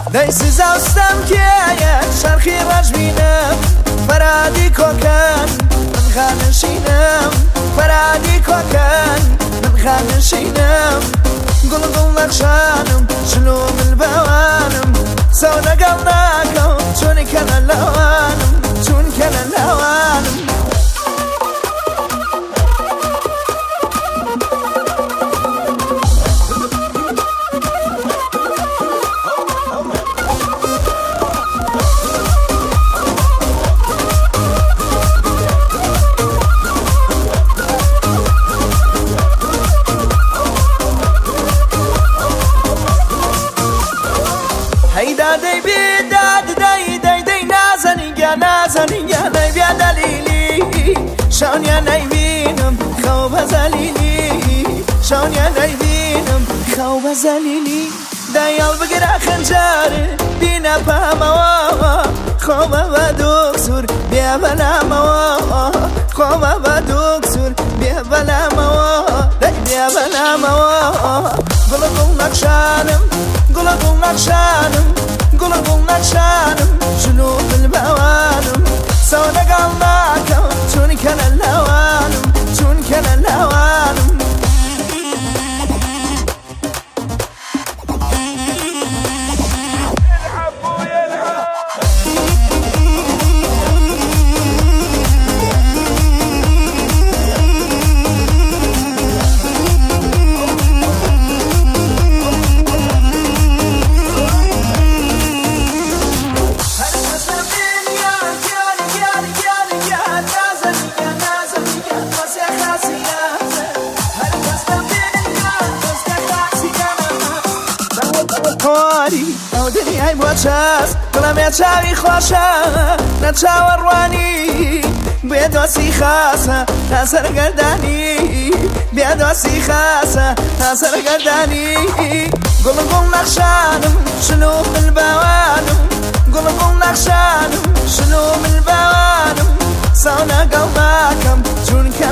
دەیس زاوستەم کێیە شەرخی ڕەشبینم فەرادی کۆکەن من خانشینم فەرادی کۆکەن من خانشینم گوڵ گوڵ نەخشانم شلو ملبەوانم سەو لەگەڵ ناکەم چونکە لە لەوانم چونکە لە لەوانم دەی بیداد دەی دەی دەی نازەنیگە نازەنیگە نەیبیا دەلیلی شانیا نەیبینم خەو بە زەلیلی شانیا نەیبینم خەو بە زەلیلی دەی هەڵبگرە خەنجەرێ بینە پامەوە خۆمە بە دووسور بێ بەلامەوە خۆمە بە دووسور بێ بەلامەوە دەی بێ بەلامەوە گوڵە گوڵ نەخشانم گوڵە گوڵ نەخشانم گوڵە گوڵ نەخشانم شلو ملبەوانم سەو لەگەڵ ناکەم چونکە لە لەوانم چونکە لە لەوانم ئەو دنیای بۆ چاس دڵەمێ چاوی خۆشە نە چاوەڕوانی بێ دۆسی خاسە تا سەرگەردانی بێ دۆسی خاسە تا سەرگەردانی گوڵ گوڵ نەخشانم شلو ملبەوانم گوڵ گوڵ نەخشانم شلو ملبەوانم ساو لەگەڵ ناکەم چونکە